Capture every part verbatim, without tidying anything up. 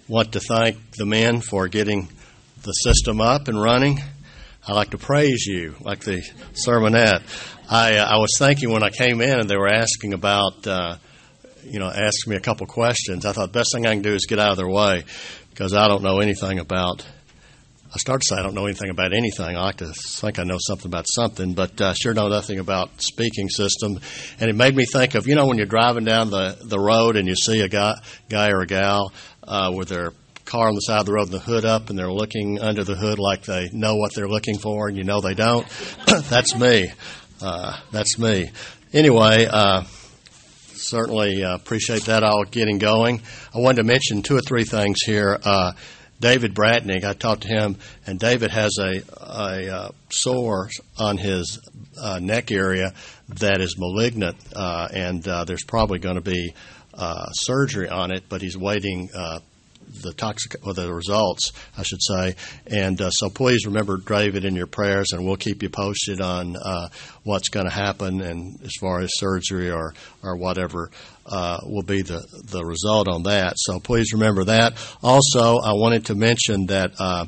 want to thank the men for getting the system up and running. I'd like to praise you, like the sermonette. I, uh, I was thinking when I came in and they were asking about, uh, you know, asking me a couple questions. I thought the best thing I can do is get out of their way because I don't know anything about, I started to say I don't know anything about anything. I like to think I know something about something, but I uh, sure know nothing about speaking system. And it made me think of, you know, when you're driving down the, the road and you see a guy, guy or a gal uh, with their car on the side of the road and the hood up and they're looking under the hood like they know what they're looking for and you know they don't. That's me. Uh, that's me. Anyway, uh, certainly uh, appreciate that all getting going. I wanted to mention two or three things here. Uh, David Bratnick, I talked to him, and David has a, a uh, sore on his uh, neck area that is malignant, uh, and uh, there's probably going to be uh, surgery on it, but he's waiting uh, the toxic or the results, I should say. And uh, so please remember David in your prayers, and we'll keep you posted on uh, what's going to happen, and as far as surgery or or whatever uh, will be the the result on that. So please remember that. Also, I wanted to mention that uh,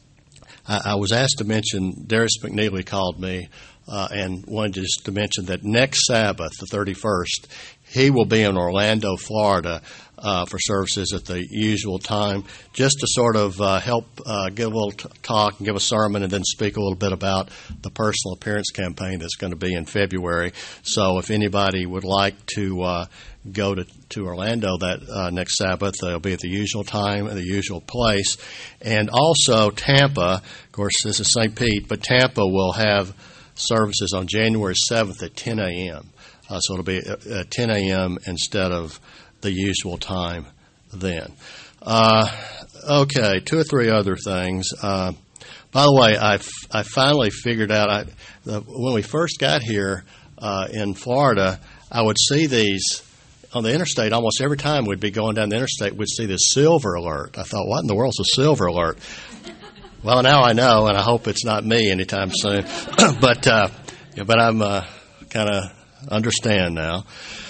I, I was asked to mention. Darius McNeely called me uh, and wanted just to mention that next Sabbath, the thirty-first, he will be in Orlando, Florida, uh, for services at the usual time, just to sort of uh, help uh, give a little t- talk and give a sermon and then speak a little bit about the personal appearance campaign that's going to be in February. So if anybody would like to uh, go to, to Orlando that uh, next Sabbath, they'll be at the usual time, at the usual place. And also Tampa, of course, this is Saint Pete, but Tampa will have services on January seventh at ten a.m., Uh, so it'll be at ten a.m. instead of the usual time then. Uh, okay, two or three other things. Uh, by the way, I, f- I finally figured out, I, the, when we first got here uh, in Florida, I would see these on the interstate almost every time we'd be going down the interstate, we'd see this silver alert. I thought, what in the world's a silver alert? Well, now I know, and I hope it's not me anytime soon. but, uh, yeah, but I'm uh, kind of understand now.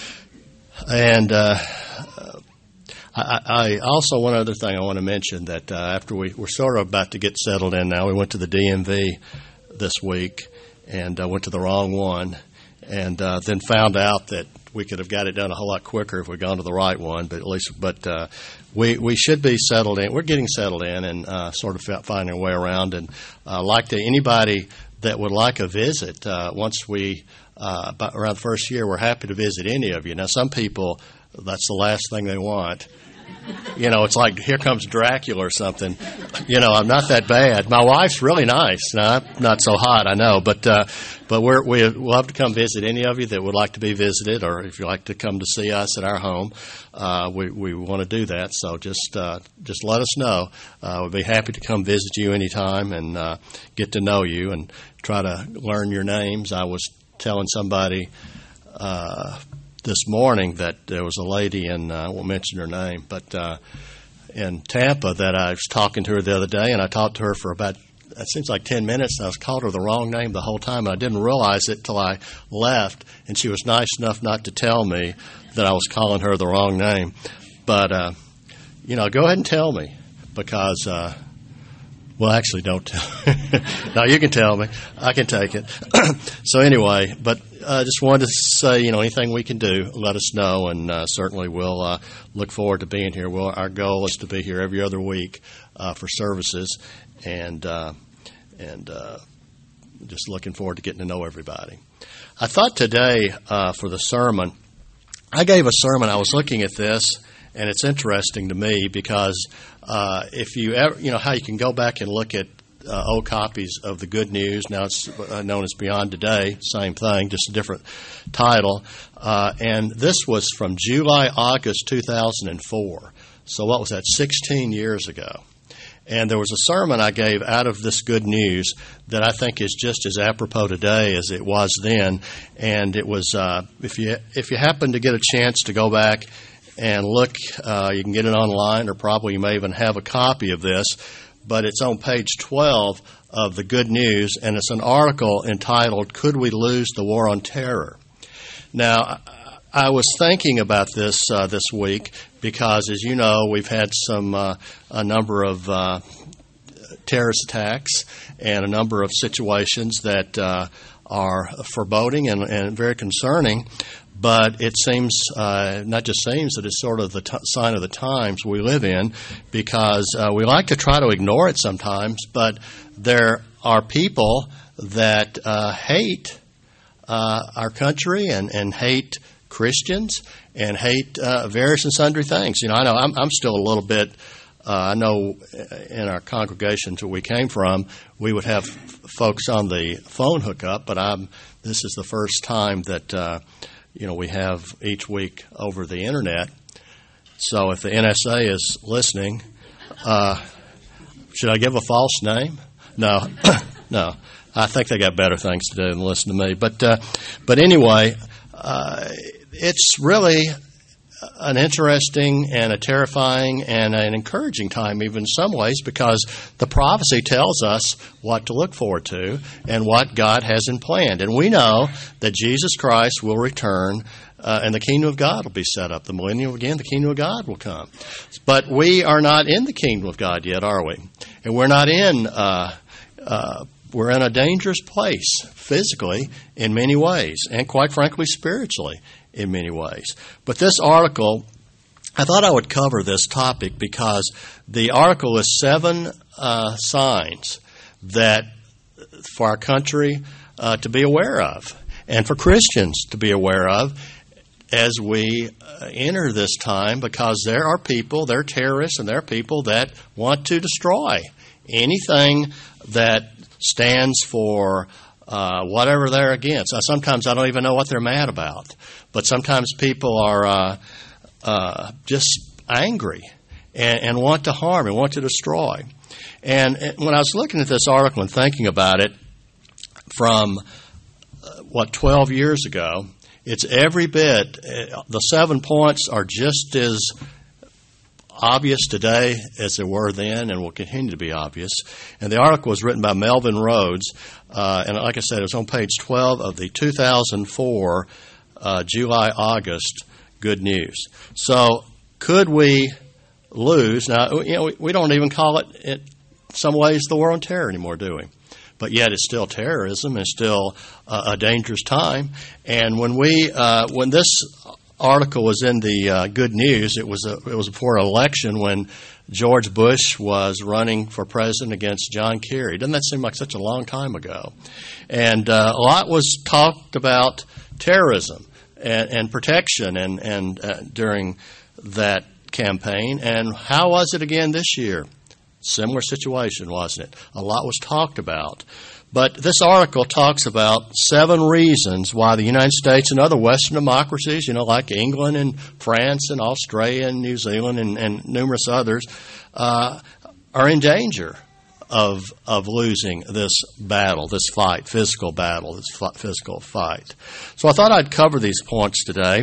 And uh, I, I also, one other thing I want to mention, that uh, after we, we're sort of about to get settled in now, we went to the D M V this week and uh, went to the wrong one, and uh, then found out that we could have got it done a whole lot quicker if we'd gone to the right one, but at least, but uh, we, we should be settled in. We're getting settled in and uh, sort of finding our way around, and uh, like to anybody that would like a visit, uh, once we Uh, about around the first year, we're happy to visit any of you. Now, some people, that's the last thing they want. You know, it's like, here comes Dracula or something. You know, I'm not that bad. My wife's really nice. Now, I'm not so hot, I know. But uh, but we're, we'd love to come visit any of you that would like to be visited, or if you'd like to come to see us at our home, uh, we, we want to do that. So just uh, just let us know. Uh, we'd be happy to come visit you anytime and uh, get to know you and try to learn your names. I was telling somebody uh, this morning that there was a lady in, uh, I won't mention her name, but uh, in Tampa that I was talking to her the other day, and I talked to her for about, it seems like ten minutes, and I was called her the wrong name the whole time, and I didn't realize it till I left, and she was nice enough not to tell me that I was calling her the wrong name. But, uh, you know, go ahead and tell me, because uh, well, actually, don't tell. No, you can tell me. I can take it. So anyway, but I uh, just wanted to say, you know, anything we can do, let us know, and uh, certainly we'll uh, look forward to being here. Well, our goal is to be here every other week uh, for services, and uh, and uh, just looking forward to getting to know everybody. I thought today uh, for the sermon, I gave a sermon. I was looking at this, and it's interesting to me because uh, if you ever, you know, how you can go back and look at uh, old copies of the Good News. Now it's uh, known as Beyond Today, same thing, just a different title. Uh, and this was from July, August two thousand four. So what was that, sixteen years ago? And there was a sermon I gave out of this Good News that I think is just as apropos today as it was then. And it was, uh, if you if you happen to get a chance to go back and look, uh, you can get it online, or probably you may even have a copy of this. But it's on page twelve of the Good News, and it's an article entitled, "Could We Lose the War on Terror?" Now, I was thinking about this uh, this week because, as you know, we've had some uh, a number of uh, terrorist attacks and a number of situations that uh, are foreboding and, and very concerning. But it seems, uh, not just seems, that it's sort of the t- sign of the times we live in, because uh, we like to try to ignore it sometimes, but there are people that uh, hate uh, our country and, and hate Christians and hate uh, various and sundry things. You know, I know I'm, I'm still a little bit, uh, I know in our congregations where we came from, we would have folks on the phone hookup, but I'm, this is the first time that uh, you know, we have each week over the internet. So if the N S A is listening, uh, should I give a false name? No, no. I think they got better things to do than listen to me. But, uh, but anyway, uh, it's really an interesting and a terrifying and an encouraging time, even in some ways, because the prophecy tells us what to look forward to and what God has in plan. And we know that Jesus Christ will return uh, and the kingdom of God will be set up. The millennium again, the kingdom of God will come. But we are not in the kingdom of God yet, are we? And we're not in, uh, uh, we're in a dangerous place physically in many ways, and quite frankly, spiritually in many ways. But this article, I thought I would cover this topic because the article is seven uh, signs that for our country uh, to be aware of and for Christians to be aware of as we uh, enter this time, because there are people, there are terrorists, and there are people that want to destroy anything that stands for Uh, whatever they're against. Uh, sometimes I don't even know what they're mad about. But sometimes people are uh, uh, just angry and, and want to harm and want to destroy. And, and when I was looking at this article and thinking about it from, uh, what, twelve years ago, it's every bit, uh, the seven points are just as obvious today as they were then and will continue to be obvious. And the article was written by Melvin Rhodes, uh, and like I said, it was on page twelve of the two thousand four uh, July-August Good News. So could we lose? Now, you know, we, we don't even call it, in some ways, the war on terror anymore, do we? But yet it's still terrorism. It's still uh, a dangerous time. And when we, uh, when this article was in the uh, Good News, it was a, it was before an election when George Bush was running for president against John Kerry. Doesn't that seem like such a long time ago? And uh, a lot was talked about terrorism and, and protection and, and uh, during that campaign. And how was it again this year? Similar situation, wasn't it? A lot was talked about. But this article talks about seven reasons why the United States and other Western democracies, you know, like England and France and Australia and New Zealand and, and numerous others, uh, are in danger of of losing this battle, this fight, physical battle, this physical fight. So I thought I'd cover these points today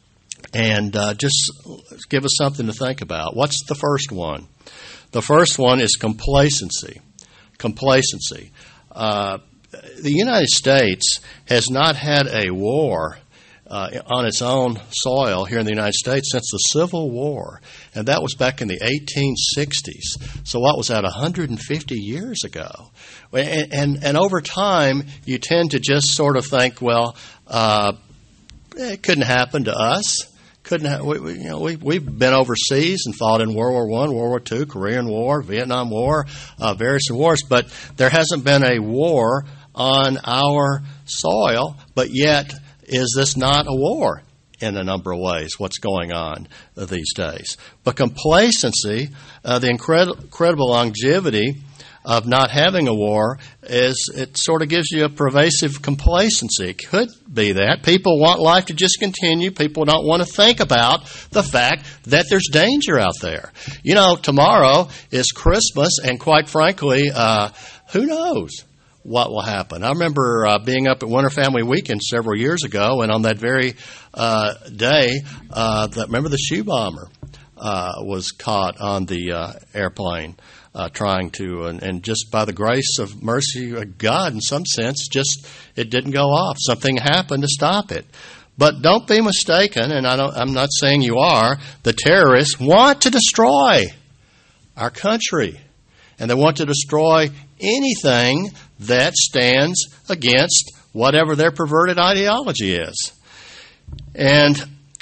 and uh, just give us something to think about. What's the first one? The first one is complacency. Complacency. Uh, the United States has not had a war uh, on its own soil here in the United States since the Civil War, and that was back in the eighteen sixties. So what was that, one hundred fifty years ago? And, and, and over time, you tend to just sort of think, well, uh, it couldn't happen to us. Couldn't have, we, we, you know, we, we've been overseas and fought in World War One, World War Two, Korean War, Vietnam War, uh, various wars, but there hasn't been a war on our soil. But yet, is this not a war in a number of ways, what's going on uh, these days? But complacency, uh, the incredible, incredible longevity of not having a war, is it sort of gives you a pervasive complacency. It could be that. People want life to just continue. People don't want to think about the fact that there's danger out there. You know, tomorrow is Christmas, and quite frankly, uh, who knows what will happen. I remember uh, being up at Winter Family Weekend several years ago, and on that very uh, day, uh, that, remember the shoe bomber uh, was caught on the uh, airplane. Uh, trying to, and, and just by the grace of mercy of God, in some sense, just it didn't go off. Something happened to stop it. But don't be mistaken, and I don't, I'm not saying you are, the terrorists want to destroy our country. And they want to destroy anything that stands against whatever their perverted ideology is. And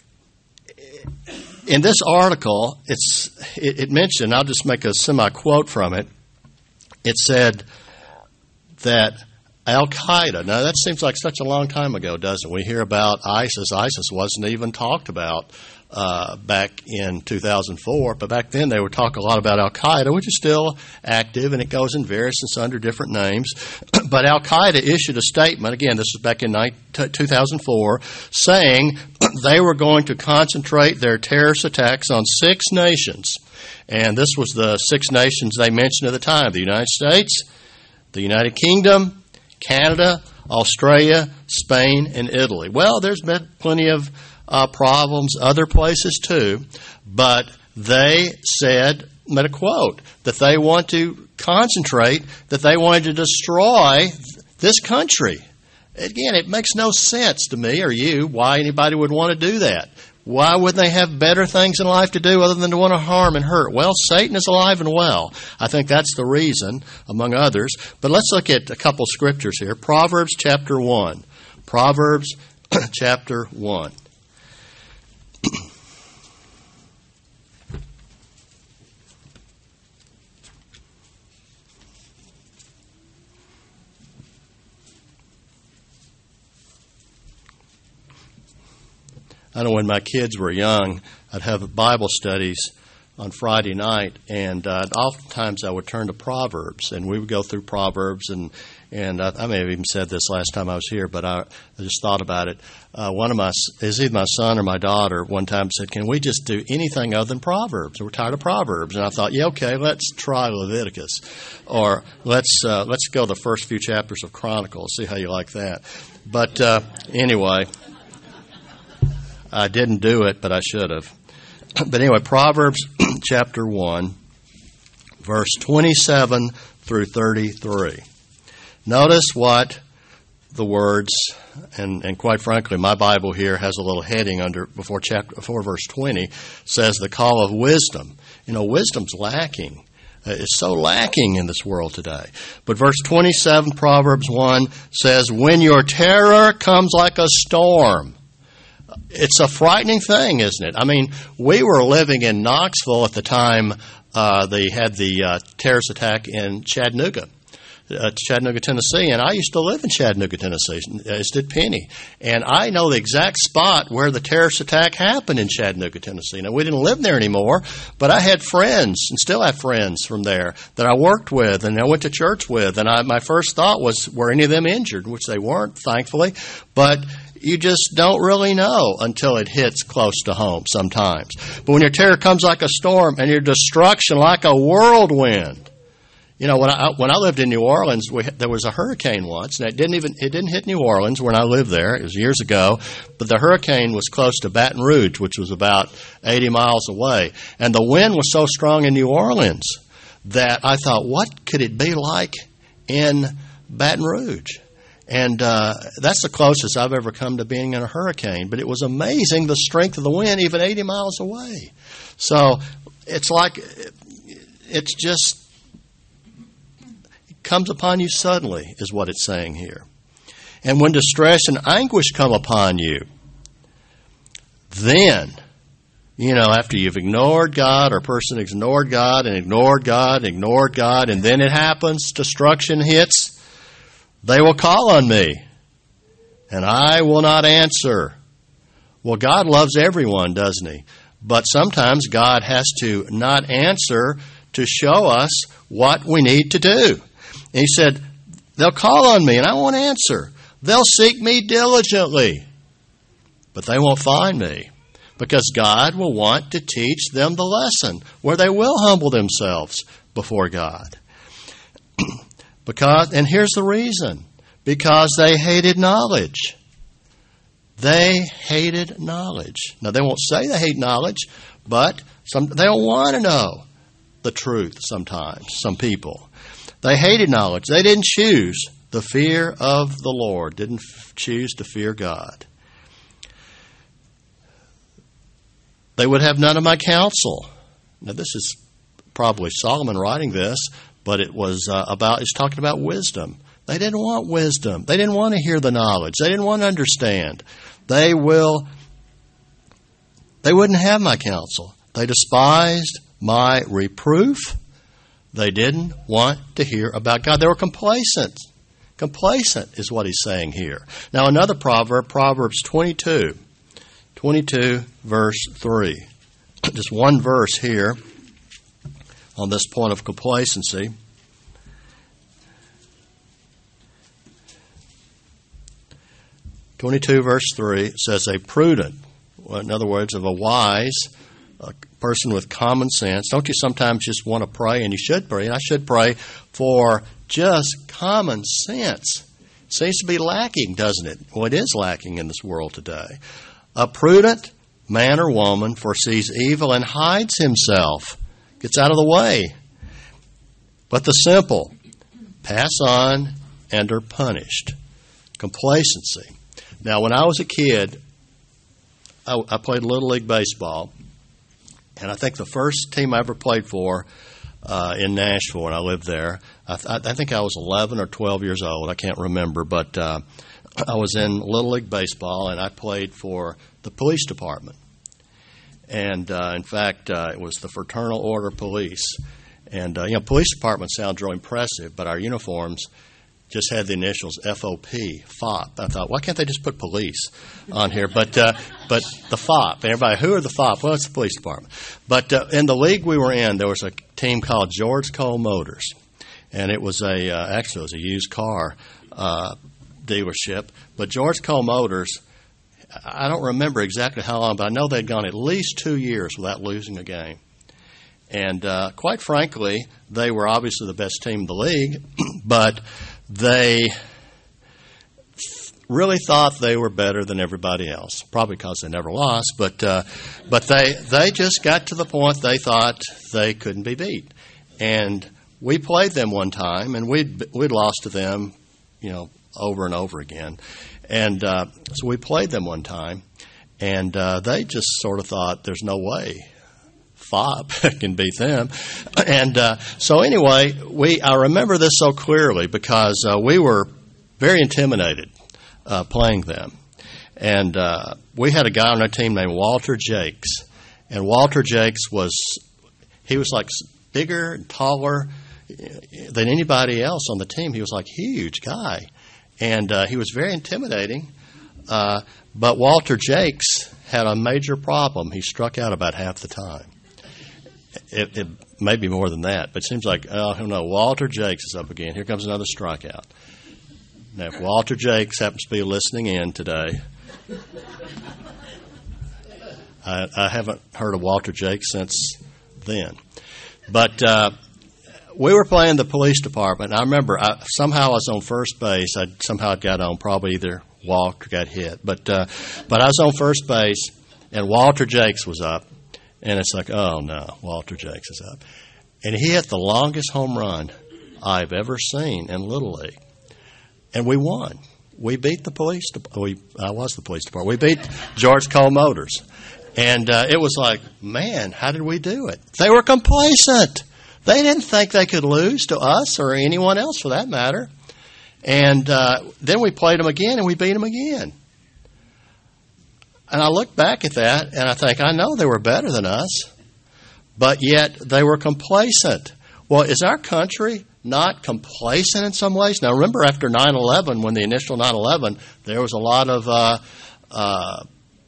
in this article, it's it, it mentioned, I'll just make a semi-quote from it, it said that Al-Qaeda, now that seems like such a long time ago, doesn't it? We hear about ISIS. ISIS wasn't even talked about uh, back in two thousand four, but back then they would talk a lot about Al-Qaeda, which is still active, and it goes in various and under different names. But Al-Qaeda issued a statement, again, this was back in two thousand four, saying they were going to concentrate their terrorist attacks on six nations. And this was the six nations they mentioned at the time: the United States, the United Kingdom, Canada, Australia, Spain, and Italy. Well, there's been plenty of uh, problems other places too, but they said, made a quote, that they want to concentrate, that they wanted to destroy this country. Again, it makes no sense to me or you why anybody would want to do that. Why wouldn't they have better things in life to do other than to want to harm and hurt? Well, Satan is alive and well. I think that's the reason, among others. But let's look at a couple scriptures here. Proverbs chapter one. Proverbs chapter one. I know when my kids were young, I'd have Bible studies on Friday night, and uh, oftentimes I would turn to Proverbs, and we would go through Proverbs, and and I, I may have even said this last time I was here, but I, I just thought about it. Uh, one of my, is either my son or my daughter, one time said, "Can we just do anything other than Proverbs? We're tired of Proverbs." And I thought, yeah, okay, let's try Leviticus, or let's uh, let's go the first few chapters of Chronicles, see how you like that. But uh, anyway. I didn't do it, but I should have. But anyway, Proverbs chapter one, verse twenty-seven through thirty-three. Notice what the words, and, and quite frankly, my Bible here has a little heading under before chapter before verse twenty, says the call of wisdom. You know, wisdom's lacking. Uh, it's so lacking in this world today. But verse twenty-seven, Proverbs one, says, "When your terror comes like a storm." It's a frightening thing, isn't it? I mean, we were living in Knoxville at the time uh, they had the uh, terrorist attack in Chattanooga, uh, Chattanooga, Tennessee. And I used to live in Chattanooga, Tennessee, as did Penny. And I know the exact spot where the terrorist attack happened in Chattanooga, Tennessee. Now, we didn't live there anymore, but I had friends and still have friends from there that I worked with and I went to church with. And I, my first thought was, were any of them injured? Which they weren't, thankfully. But you just don't really know until it hits close to home sometimes. But when your terror comes like a storm and your destruction like a whirlwind. You know, when I when I lived in New Orleans, we, there was a hurricane once, and it didn't even it didn't hit New Orleans when I lived there. It was years ago, but the hurricane was close to Baton Rouge, which was about eighty miles away, and the wind was so strong in New Orleans that I thought, what could it be like in Baton Rouge? And uh, that's the closest I've ever come to being in a hurricane. But it was amazing the strength of the wind, even eighty miles away. So it's like it's just it comes upon you suddenly, is what it's saying here. And when distress and anguish come upon you, then, you know, after you've ignored God, or a person ignored God and ignored God, and ignored God, and then it happens, destruction hits. They will call on me, and I will not answer. Well, God loves everyone, doesn't He? But sometimes God has to not answer to show us what we need to do. And He said, they'll call on me, and I won't answer. They'll seek me diligently, but they won't find me, because God will want to teach them the lesson where they will humble themselves before God. Because, and here's the reason, because they hated knowledge. They hated knowledge. Now, they won't say they hate knowledge, but some, they don't want to know the truth sometimes, some people. They hated knowledge. They didn't choose the fear of the Lord, didn't f- choose to fear God. They would have none of my counsel. Now, this is probably Solomon writing this, but it was uh, about, it's talking about wisdom. They didn't want wisdom. They didn't want to hear the knowledge. They didn't want to understand. They will, they wouldn't have my counsel. They despised my reproof. They didn't want to hear about God. They were complacent. Complacent is what he's saying here. Now, another proverb, Proverbs twenty-two. twenty-two, verse three. Just one verse here on this point of complacency. twenty-two, verse three says, a prudent, well, in other words, of a wise, a person with common sense. Don't you sometimes just want to pray, and you should pray, and I should pray for just common sense. It seems to be lacking, doesn't it? Well, it is lacking in this world today. A prudent man or woman foresees evil and hides himself, gets out of the way. But the simple pass on and are punished. Complacency. Now, when I was a kid, I, I played Little League Baseball, and I think the first team I ever played for uh, in Nashville when I lived there, I, th- I think I was eleven or twelve years old. I can't remember, but uh, I was in Little League Baseball, and I played for the police department. And, uh, in fact, uh, it was the Fraternal Order Police. And, uh, you know, police department sounds real impressive, but our uniforms just had the initials F O P, F O P. I thought, why can't they just put police on here? But uh, but the F O P. Everybody, who are the F O P? Well, it's the police department. But uh, in the league we were in, there was a team called George Cole Motors. And it was a, uh, actually, it was a used car uh, dealership. But George Cole Motors, I don't remember exactly how long, but I know they'd gone at least two years without losing a game. And uh, quite frankly, they were obviously the best team in the league, but they really thought they were better than everybody else, probably because they never lost, but uh, but they they just got to the point they thought they couldn't be beat. And we played them one time, and we'd, we'd lost to them, you know, over and over again. And uh, so we played them one time, and uh, they just sort of thought, there's no way F O P can beat them. And uh, so anyway, we I remember this so clearly because uh, we were very intimidated uh, playing them. And uh, we had a guy on our team named Walter Jakes. And Walter Jakes was, he was like bigger and taller than anybody else on the team. He was like a huge guy. And uh, he was very intimidating. Uh, but Walter Jakes had a major problem. He struck out about half the time. It, it may be more than that, but it seems like, oh, no, Walter Jakes is up again. Here comes another strikeout. Now, if Walter Jakes happens to be listening in today, I, I haven't heard of Walter Jakes since then. But uh, we were playing the police department, and I remember I, somehow I was on first base. I somehow I got on, probably either walked or got hit. But uh, but I was on first base, and Walter Jakes was up. And it's like, oh, no, Walter Jakes is up. And he hit the longest home run I've ever seen in Little League. And we won. We beat the police department. I was the police department. We beat George Cole Motors. And uh, it was like, man, how did we do it? They were complacent. They didn't think they could lose to us or anyone else for that matter. And uh, then we played them again, and we beat them again. And I look back at that, and I think, I know they were better than us, but yet they were complacent. Well, is our country not complacent in some ways? Now, remember after nine eleven, when the initial nine eleven, there was a lot of, uh, uh,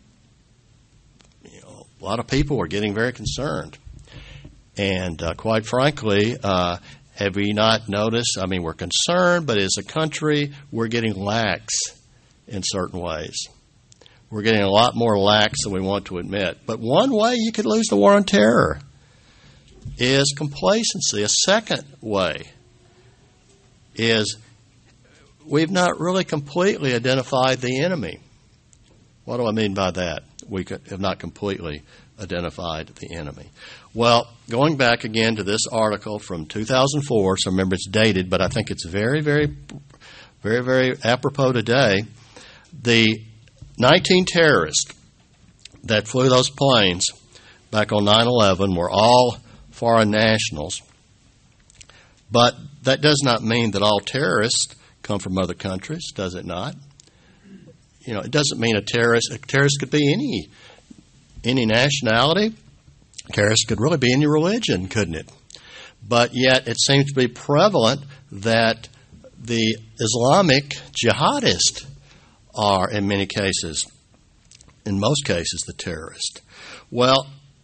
you know, a lot of people were getting very concerned. And uh, quite frankly, uh, have we not noticed? I mean, we're concerned, but as a country, we're getting lax in certain ways. We're getting a lot more lax than we want to admit. But one way you could lose the war on terror is complacency. A second way is we've not really completely identified the enemy. What do I mean by that? We have not completely identified the enemy. Well, going back again to this article from two thousand four, so remember it's dated, but I think it's very, very, very, very apropos today. The nineteen terrorists that flew those planes back on nine eleven were all foreign nationals. But that does not mean that all terrorists come from other countries, does it not? You know, it doesn't mean a terrorist. A terrorist could be any any nationality. A terrorist could really be any religion, couldn't it? But yet it seems to be prevalent that the Islamic jihadists are, in many cases, in most cases, the terrorist. Well,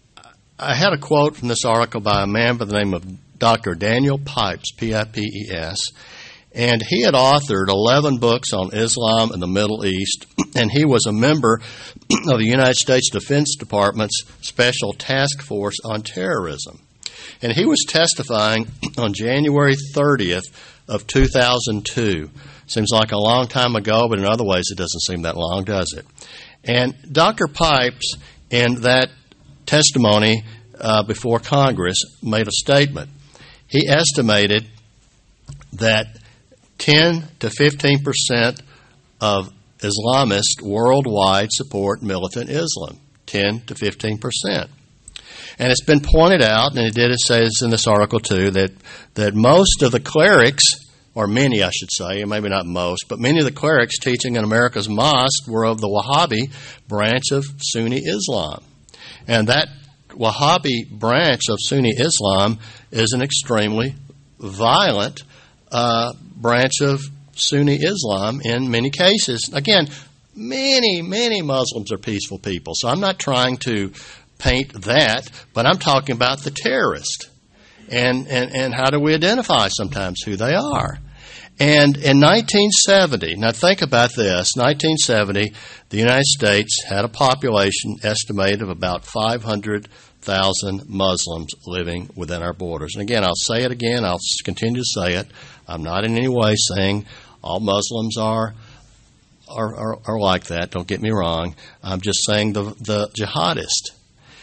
I had a quote from this article by a man by the name of Doctor Daniel Pipes, P I P E S, and he had authored eleven books on Islam and the Middle East, and he was a member of the United States Defense Department's Special Task Force on Terrorism. And he was testifying on January thirtieth of two thousand two. Seems like a long time ago, but in other ways it doesn't seem that long, does it? And Doctor Pipes, in that testimony uh, before Congress, made a statement. He estimated that ten to fifteen percent of Islamists worldwide support militant Islam. ten to fifteen percent. And it's been pointed out, and it did, it says in this article too, that, that most of the clerics, or many I should say, maybe not most, but many of the clerics teaching in America's mosque were of the Wahhabi branch of Sunni Islam. And that Wahhabi branch of Sunni Islam is an extremely violent uh, branch of Sunni Islam in many cases. Again, many, many Muslims are peaceful people, so I'm not trying to paint that, but I'm talking about the terrorist. And, and, and how do we identify sometimes who they are? And in nineteen seventy, now think about this, nineteen seventy, the United States had a population estimated of about five hundred thousand Muslims living within our borders. And again, I'll say it again, I'll continue to say it. I'm not in any way saying all Muslims are are, are, are like that, don't get me wrong. I'm just saying the, the jihadist.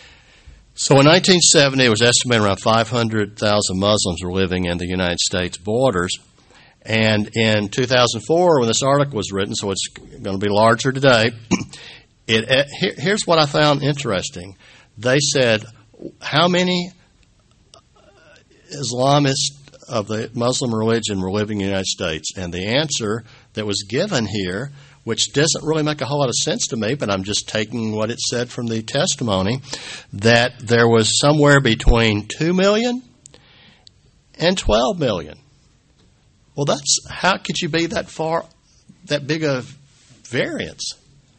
So in nineteen seventy, it was estimated around five hundred thousand Muslims were living in the United States borders. And in two thousand four, when this article was written, so it's going to be larger today, it, it, here, here's what I found interesting. They said, how many Islamists of the Muslim religion were living in the United States? And the answer that was given here, which doesn't really make a whole lot of sense to me, but I'm just taking what it said from the testimony, that there was somewhere between two million and twelve million. Well, that's, how could you be that far, that big a variance?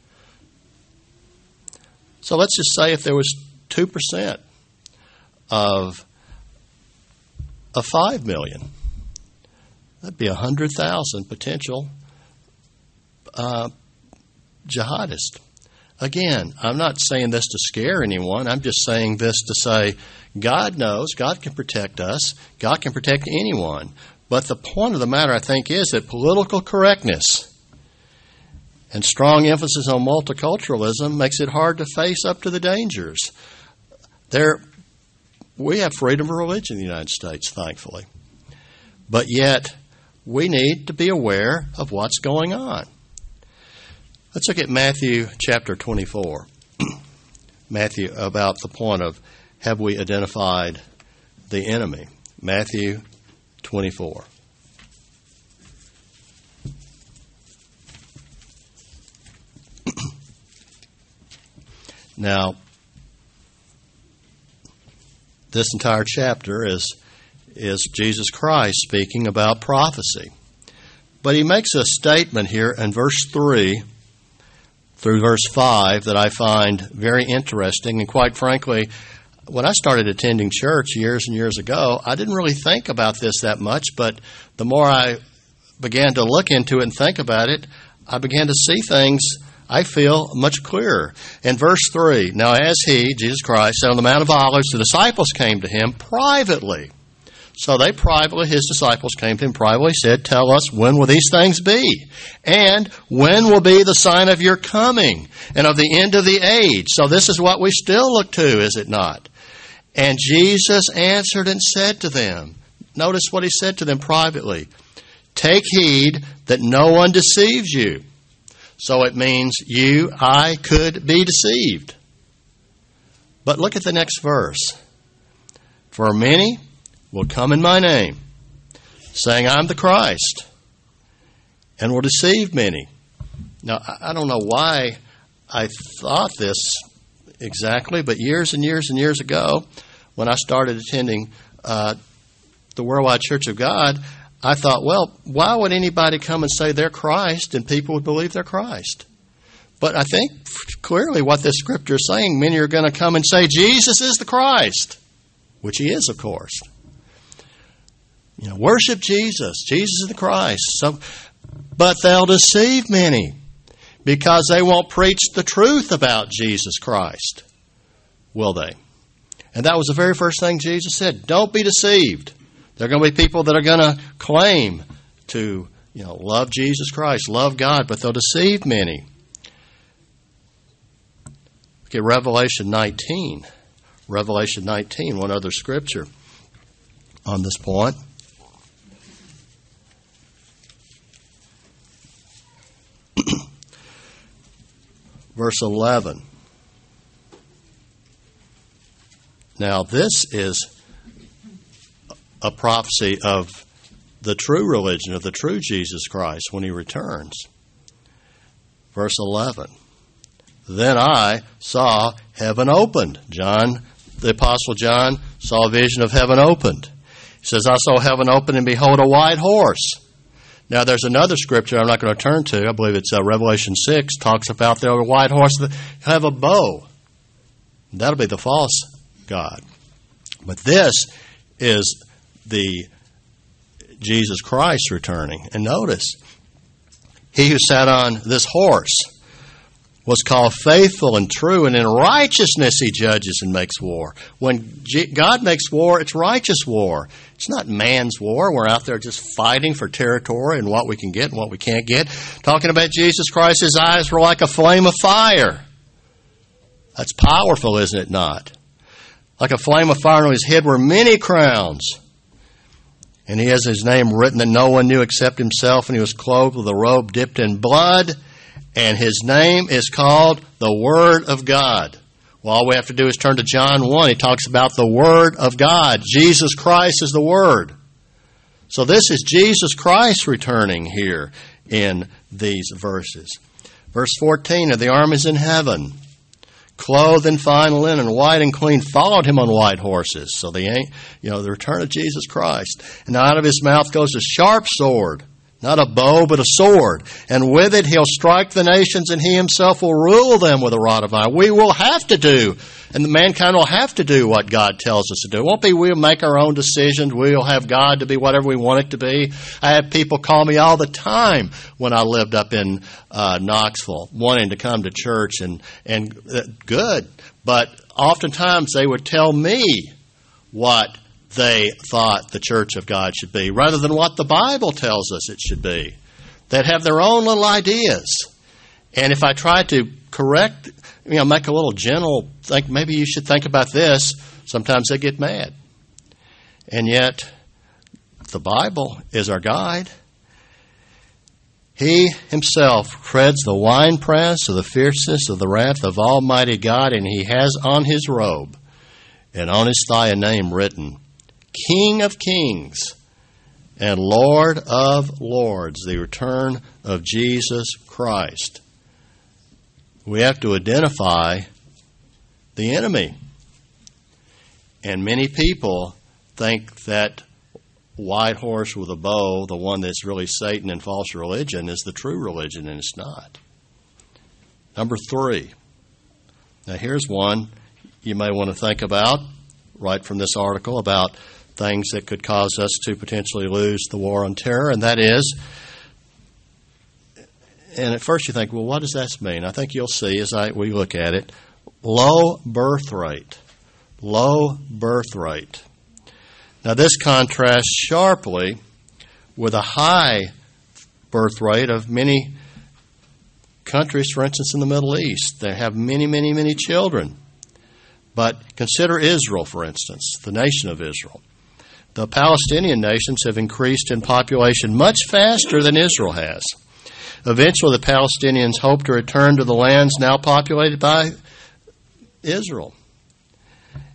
So let's just say if there was two percent of, of five million, that'd be one hundred thousand potential uh, jihadists. Again, I'm not saying this to scare anyone. I'm just saying this to say God knows, God can protect us, God can protect anyone. But the point of the matter, I think, is that political correctness and strong emphasis on multiculturalism makes it hard to face up to the dangers. There, we have freedom of religion in the United States, thankfully. But yet, we need to be aware of what's going on. Let's look at Matthew chapter twenty-four. Matthew, about the point of, have we identified the enemy? Matthew twenty-four. Now, this entire chapter is, is Jesus Christ speaking about prophecy. But he makes a statement here in verse three through verse five that I find very interesting. And quite frankly, when I started attending church years and years ago, I didn't really think about this that much, but the more I began to look into it and think about it, I began to see things, I feel, much clearer. In verse three, now as he, Jesus Christ, sat on the Mount of Olives, the disciples came to him privately. So they privately, his disciples came to him privately, said, tell us, when will these things be? And when will be the sign of your coming and of the end of the age? So this is what we still look to, is it not? And Jesus answered and said to them, notice what he said to them privately, take heed that no one deceives you. So it means you, I could be deceived. But look at the next verse. For many will come in my name, saying, I'm the Christ, and will deceive many. Now, I don't know why I thought this exactly, but years and years and years ago, when I started attending uh, the Worldwide Church of God, I thought, well, why would anybody come and say they're Christ and people would believe they're Christ? But I think clearly what this scripture is saying, many are going to come and say Jesus is the Christ, which he is, of course. You know, worship Jesus. Jesus is the Christ. So, but they'll deceive many because they won't preach the truth about Jesus Christ, will they? And that was the very first thing Jesus said. Don't be deceived. There are going to be people that are going to claim to, you know, love Jesus Christ, love God, but they'll deceive many. Look at Revelation nineteen. Revelation nineteen, one other scripture on this point. Verse eleven. Now, this is a prophecy of the true religion, of the true Jesus Christ when he returns. Verse eleven. Then I saw heaven opened. John, the Apostle John, saw a vision of heaven opened. He says, I saw heaven opened, and behold, a white horse. Now, there's another scripture I'm not going to turn to. I believe it's uh, Revelation six, talks about the white horse that have a bow. That'll be the false God. But this is the Jesus Christ returning. And notice, he who sat on this horse was called faithful and true, and in righteousness he judges and makes war. When G- God makes war, it's righteous war. It's not man's war. We're out there just fighting for territory and what we can get and what we can't get. Talking about Jesus Christ, his eyes were like a flame of fire. That's powerful, isn't it not? Like a flame of fire, and on his head were many crowns. And he has his name written that no one knew except himself, and he was clothed with a robe dipped in blood, and his name is called the Word of God. Well, all we have to do is turn to John one. He talks about the Word of God. Jesus Christ is the Word. So this is Jesus Christ returning here in these verses. Verse fourteen, of the armies in heaven, clothed in fine linen, white and clean, followed him on white horses. So the, you know, the return of Jesus Christ. And out of his mouth goes a sharp sword, not a bow, but a sword. And with it he'll strike the nations, and he himself will rule them with a rod of iron. We will have to do, and the mankind will have to do what God tells us to do. It won't be we'll make our own decisions. We'll have God to be whatever we want it to be. I have people call me all the time when I lived up in uh, Knoxville, wanting to come to church, and, and uh, good. But oftentimes they would tell me what they thought the church of God should be, rather than what the Bible tells us it should be. They'd have their own little ideas. And if I try to correct, you know, make a little gentle, think maybe you should think about this, sometimes they get mad. And yet, the Bible is our guide. He himself treads the winepress of the fierceness of the wrath of Almighty God, and he has on his robe and on his thigh a name written, King of Kings and Lord of Lords, the return of Jesus Christ. We have to identify the enemy. And many people think that white horse with a bow, the one that's really Satan and false religion, is the true religion, and it's not. Number three. Now here's one you may want to think about, right from this article, about things that could cause us to potentially lose the war on terror, and that is, and at first you think, well, what does that mean? I think you'll see as I we look at it, low birth rate. Low birth rate. Now this contrasts sharply with a high birth rate of many countries, for instance, in the Middle East. They have many, many, many children. But consider Israel, for instance, the nation of Israel. The Palestinian nations have increased in population much faster than Israel has. Eventually, the Palestinians hope to return to the lands now populated by Israel.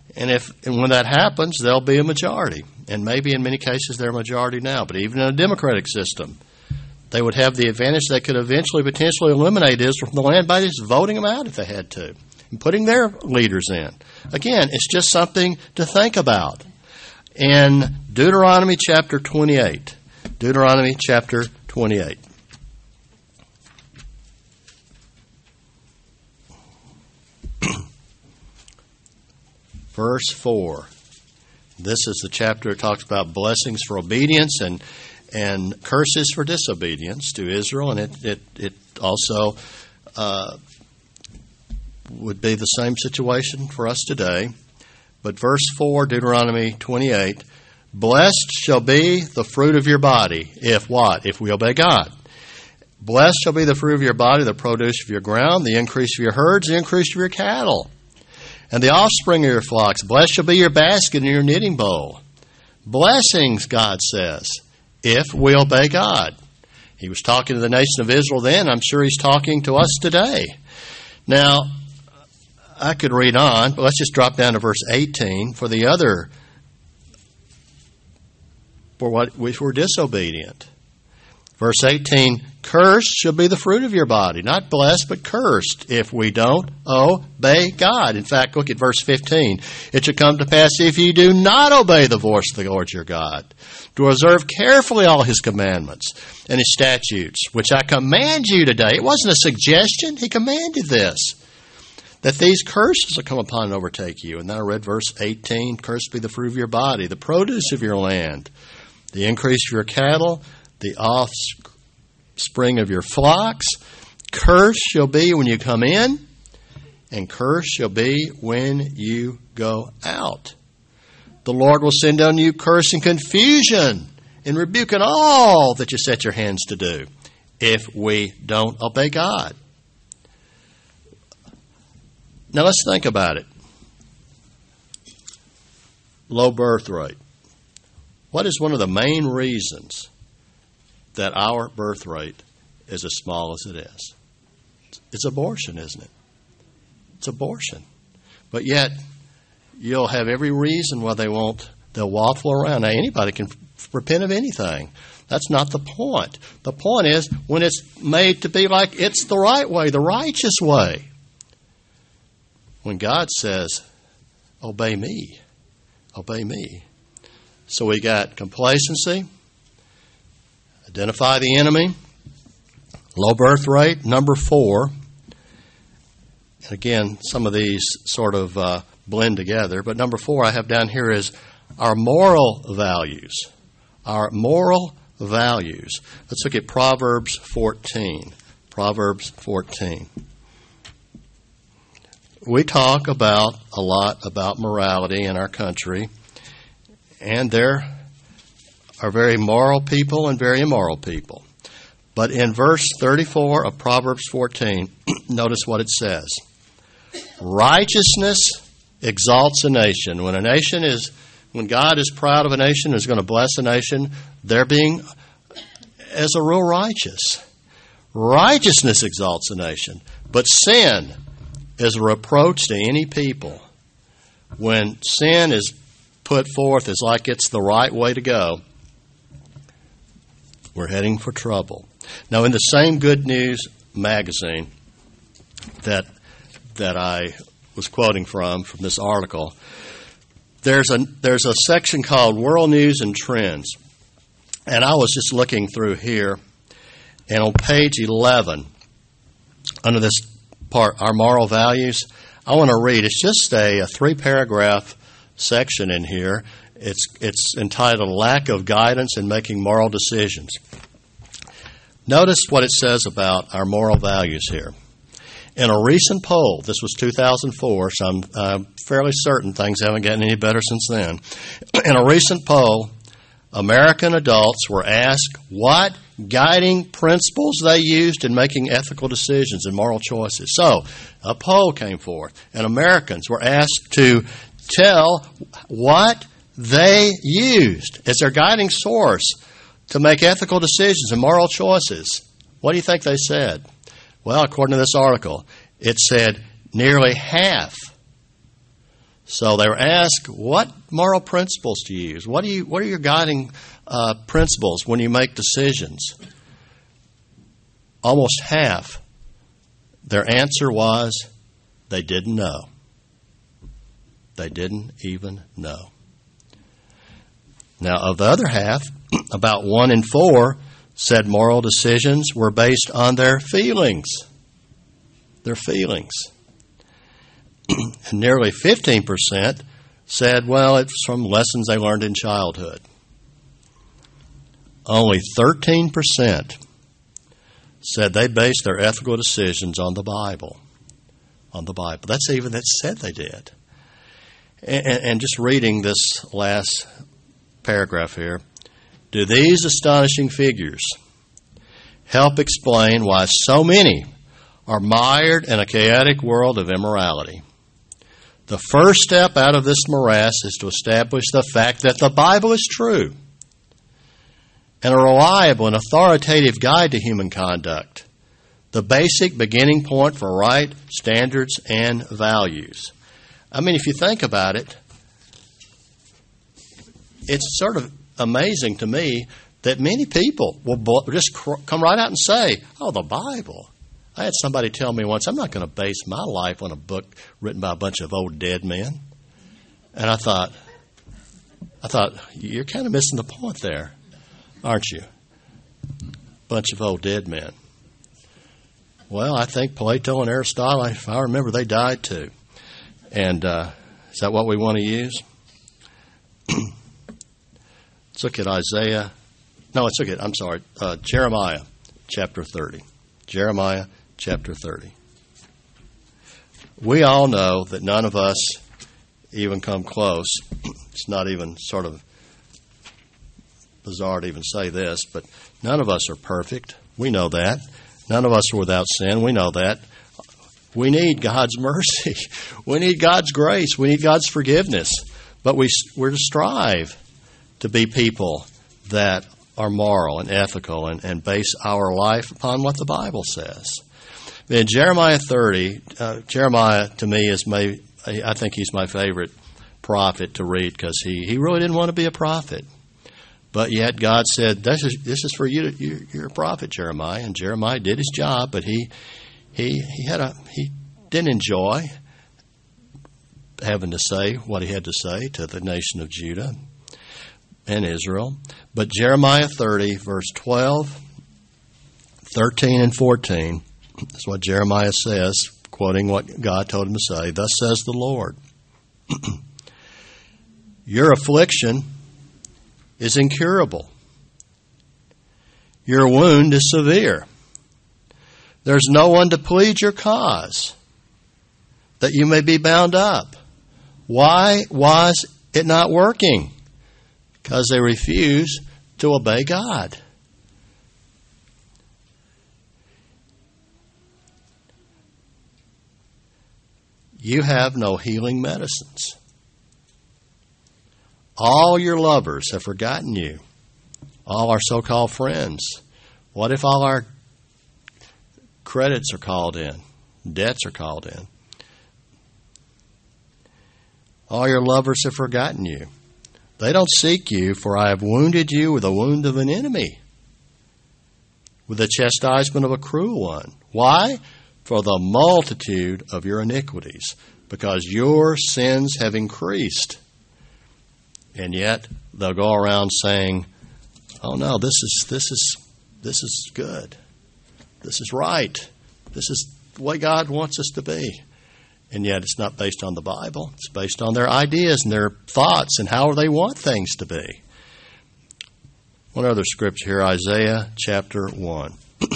And if and when that happens, there'll be a majority. And maybe in many cases they're a majority now. But even in a democratic system, they would have the advantage they could eventually potentially eliminate Israel from the land by just voting them out if they had to and putting their leaders in. Again, it's just something to think about. In Deuteronomy chapter twenty-eight, Deuteronomy chapter twenty-eight. Verse four. This is the chapter that talks about blessings for obedience and and curses for disobedience to Israel, and it it, it also uh, would be the same situation for us today. But verse four, Deuteronomy twenty-eight, blessed shall be the fruit of your body, if what? If we obey God. Blessed shall be the fruit of your body, the produce of your ground, the increase of your herds, the increase of your cattle, and the offspring of your flocks. Blessed shall be your basket and your knitting bowl. Blessings, God says, if we obey God. He was talking to the nation of Israel then. I'm sure he's talking to us today. Now, I could read on, but let's just drop down to verse eighteen. For the other, for what which were disobedient. Verse eighteen, cursed shall be the fruit of your body. Not blessed, but cursed if we don't obey God. In fact, look at verse fifteen. It shall come to pass if you do not obey the voice of the Lord your God, to observe carefully all his commandments and his statutes, which I command you today. It wasn't a suggestion. He commanded this, that these curses will come upon and overtake you. And then I read verse eighteen, cursed be the fruit of your body, the produce of your land, the increase of your cattle, the offspring of your flocks. Cursed shall be when you come in, and cursed shall be when you go out. The Lord will send on you curse and confusion and rebuke in all that you set your hands to do, if we don't obey God. Now let's think about it. Low birth rate. What is one of the main reasons that our birth rate is as small as it is? It's abortion, isn't it? It's abortion. But yet, you'll have every reason why they won't, they'll waffle around. Now, anybody can repent of anything. That's not the point. The point is when it's made to be like it's the right way, the righteous way. When God says, obey me, obey me. So we got complacency, identify the enemy, low birth rate, number four. And again, some of these sort of uh, blend together. But number four I have down here is our moral values. Our moral values. Let's look at Proverbs fourteen. Proverbs fourteen. We talk about a lot about morality in our country, and there are very moral people and very immoral people. But in verse thirty-four of Proverbs fourteen, notice what it says. Righteousness exalts a nation. When a nation is, when God is proud of a nation, is going to bless a nation, they're being, as a rule, righteous. Righteousness exalts a nation, but sin is a reproach to any people. When sin is put forth as like it's the right way to go, we're heading for trouble. Now, in the same Good News magazine that that I was quoting from, from this article, there's a there's a section called World News and Trends. And I was just looking through here, and on page eleven, under this part, our moral values, I want to read. It's just a, a three-paragraph section in here. It's it's entitled Lack of Guidance in Making Moral Decisions. Notice what it says about our moral values here. In a recent poll, this was two thousand four, so I'm uh, fairly certain things haven't gotten any better since then. In a recent poll, American adults were asked what guiding principles they used in making ethical decisions and moral choices. So, a poll came forth, and Americans were asked to tell what they used as their guiding source to make ethical decisions and moral choices. What do you think they said? Well, according to this article, it said nearly half So they were asked, what moral principles do you use? What do you? What are your guiding uh, principles when you make decisions? Almost half, their answer was they didn't know. They didn't even know. Now, of the other half, about one in four said moral decisions were based on their feelings. Their feelings. And nearly fifteen percent said, well, it's from lessons they learned in childhood. Only thirteen percent said they based their ethical decisions on the Bible. On the Bible. That's even that said they did. And, and just reading this last paragraph here, do these astonishing figures help explain why so many are mired in a chaotic world of immorality? The first step out of this morass is to establish the fact that the Bible is true and a reliable and authoritative guide to human conduct, the basic beginning point for right standards and values. I mean, if you think about it, it's sort of amazing to me that many people will just come right out and say, oh, the Bible. I had somebody tell me once, I'm not going to base my life on a book written by a bunch of old dead men. And I thought, I thought, you're kind of missing the point there, aren't you? Bunch of old dead men. Well, I think Plato and Aristotle, if I remember, they died too. And uh, is that what we want to use? Let's look at Isaiah. No, let's look at, I'm sorry, uh, Jeremiah chapter thirty. Jeremiah chapter thirty. We all know that none of us even come close. It's not even sort of bizarre to even say this, but none of us are perfect. We know that. None of us are without sin. We know that. We need God's mercy. We need God's grace. We need God's forgiveness. But we, we're to strive to be people that are moral and ethical and, and base our life upon what the Bible says. In Jeremiah thirty, uh, Jeremiah to me is my, I think he's my favorite prophet to read because he, he really didn't want to be a prophet. But yet God said, this is, this is for you, to, you. You're a prophet, Jeremiah. And Jeremiah did his job, but he he he had a he didn't enjoy having to say what he had to say to the nation of Judah and Israel. But Jeremiah thirty, verse twelve, thirteen, and fourteen, is what Jeremiah says, quoting what God told him to say. Thus says the Lord, your affliction is incurable. Your wound is severe. There's no one to plead your cause, that you may be bound up. Why was it not working? Because they refuse to obey God. You have no healing medicines. All your lovers have forgotten you. All our so-called friends. What if all our credits are called in? Debts are called in. All your lovers have forgotten you. They don't seek you, for I have wounded you with the wound of an enemy, with the chastisement of a cruel one. Why? For the multitude of your iniquities, because your sins have increased. And yet they'll go around saying, "Oh no, this is this is this is good. This is right. This is the way God wants us to be." And yet it's not based on the Bible. It's based on their ideas and their thoughts and how they want things to be. One other scripture here, Isaiah chapter one.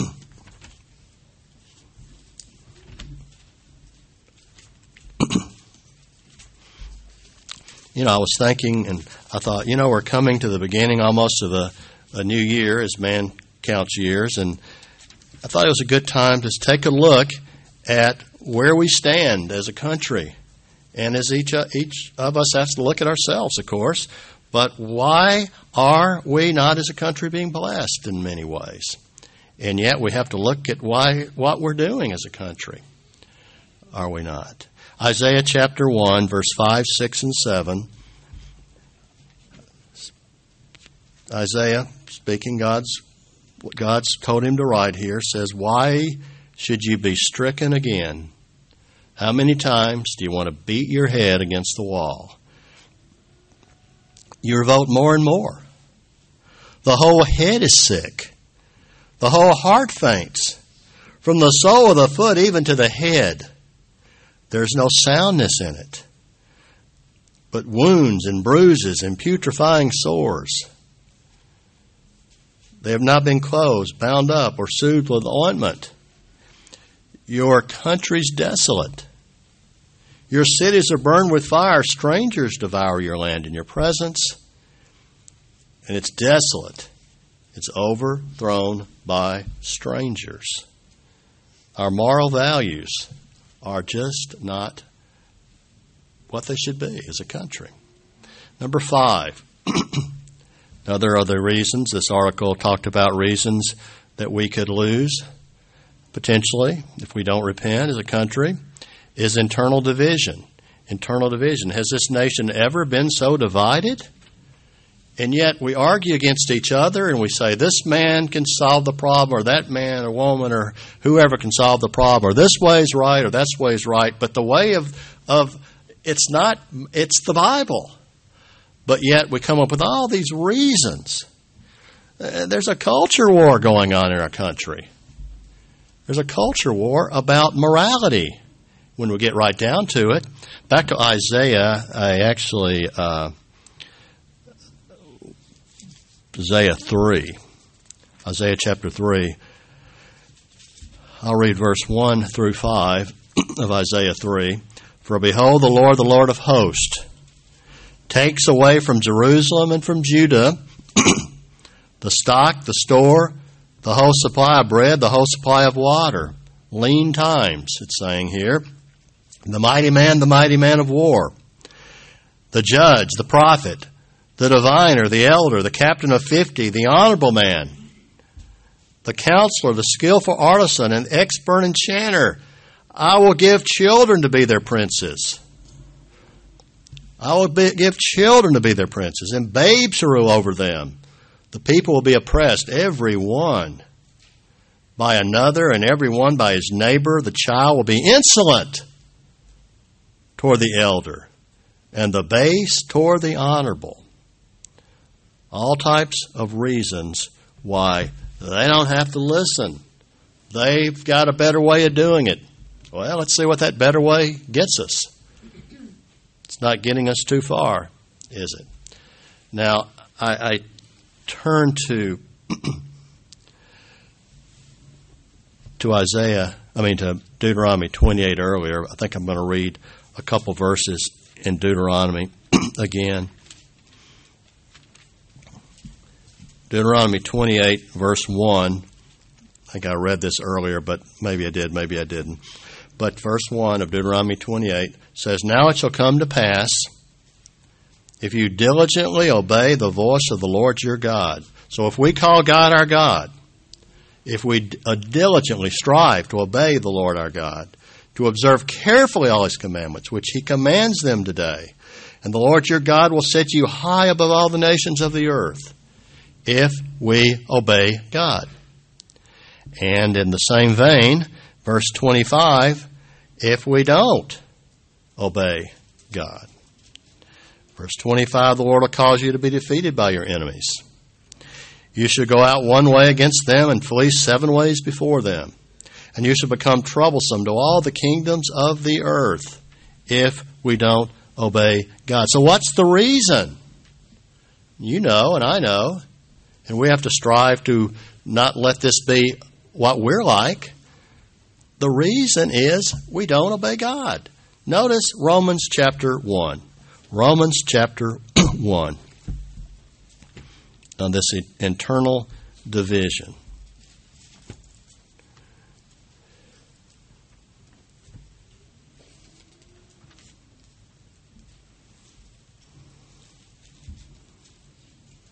You know, I was thinking, and I thought, you know, we're coming to the beginning almost of a, a new year as man counts years, and I thought it was a good time to take a look at where we stand as a country. And as each, each of us has to look at ourselves, of course, but why are we not as a country being blessed in many ways? And yet we have to look at why what we're doing as a country. Are we not? Isaiah chapter one, verse five, six, and seven. Isaiah, speaking God's, what God's told him to write here, says, "Why should you be stricken again? How many times do you want to beat your head against the wall? You revolt more and more. The whole head is sick. The whole heart faints. From the sole of the foot even to the head, there's no soundness in it, but wounds and bruises and putrefying sores. They have not been closed, bound up, or soothed with ointment. Your country's desolate. Your cities are burned with fire. Strangers devour your land in your presence. And it's desolate. It's overthrown by strangers." Our moral values are just not what they should be as a country. Number five. Now, there are other reasons. This article talked about reasons that we could lose, potentially, if we don't repent as a country, is internal division. Internal division. Has this nation ever been so divided? And yet we argue against each other and we say this man can solve the problem, or that man or woman or whoever can solve the problem, or this way is right or that way is right. But the way of, of it's not, it's the Bible. But yet we come up with all these reasons. Uh, there's a culture war going on in our country. There's a culture war about morality when we get right down to it. Back to Isaiah, I actually... Uh, Isaiah three, Isaiah chapter three. I'll read verse one through five of Isaiah three. "For behold, the Lord, the Lord of hosts, takes away from Jerusalem and from Judah the stock, the store, the whole supply of bread, the whole supply of water. Lean times," it's saying here. "The mighty man, the mighty man of war, the judge, the prophet, the diviner, the elder, the captain of fifty, the honorable man, the counselor, the skillful artisan, and expert enchanter. I will give children to be their princes. I will be, give children to be their princes, and babes to rule over them. The people will be oppressed, every one by another, and every one by his neighbor. The child will be insolent toward the elder, and the base toward the honorable." All types of reasons why they don't have to listen. They've got a better way of doing it. Well, let's see what that better way gets us. It's not getting us too far, is it? Now, I, I turn to to Isaiah, I mean to Deuteronomy twenty-eight earlier. I think I'm going to read a couple verses in Deuteronomy again. Deuteronomy twenty-eight, verse one. I think I read this earlier, but maybe I did, maybe I didn't. But verse one of Deuteronomy twenty-eight says, "Now it shall come to pass, if you diligently obey the voice of the Lord your God." So if we call God our God, if we diligently strive to obey the Lord our God, to observe carefully all his commandments, which he commands them today, and the Lord your God will set you high above all the nations of the earth, if we obey God. And in the same vein, verse twenty-five, if we don't obey God. Verse twenty-five, "The Lord will cause you to be defeated by your enemies. You shall go out one way against them and flee seven ways before them. And you shall become troublesome to all the kingdoms of the earth if we don't obey God." So what's the reason? You know, and I know. And we have to strive to not let this be what we're like. The reason is we don't obey God. Notice Romans chapter one. Romans chapter one. On this internal division.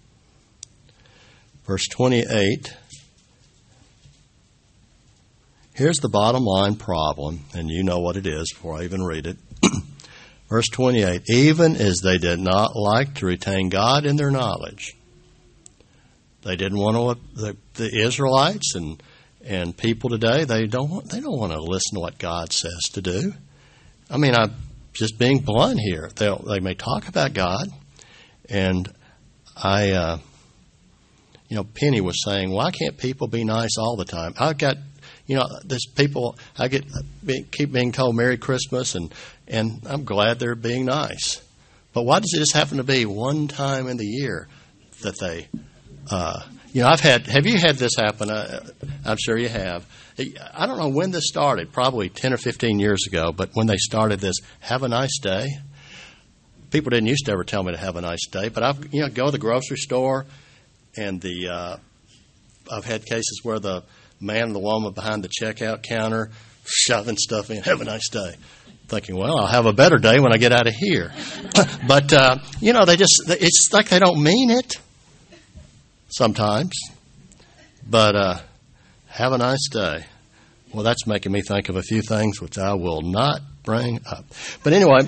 Verse twenty-eight. Here's the bottom line problem, and you know what it is before I even read it. Verse twenty-eight, even as they did not like to retain God in their knowledge. They didn't want to, the, the Israelites and and people today, they don't want, they don't want to listen to what God says to do. I mean, I'm just being blunt here. They they may talk about God, and I, uh, you know, Penny was saying, why can't people be nice all the time? I've got, you know, there's people, I get keep being told Merry Christmas, and, and I'm glad they're being nice. But why does it just happen to be one time in the year that they, uh, you know, I've had, have you had this happen? I, I'm sure you have. I don't know when this started, probably ten or fifteen years ago, but when they started this, have a nice day. People didn't used to ever tell me to have a nice day, but I've, you know, go to the grocery store, and the, uh, I've had cases where the man and the woman behind the checkout counter shoving stuff in, have a nice day. Thinking, well, I'll have a better day when I get out of here. But, uh, you know, they just, it's like they don't mean it sometimes. But uh, have a nice day. Well, that's making me think of a few things which I will not bring up. But anyway,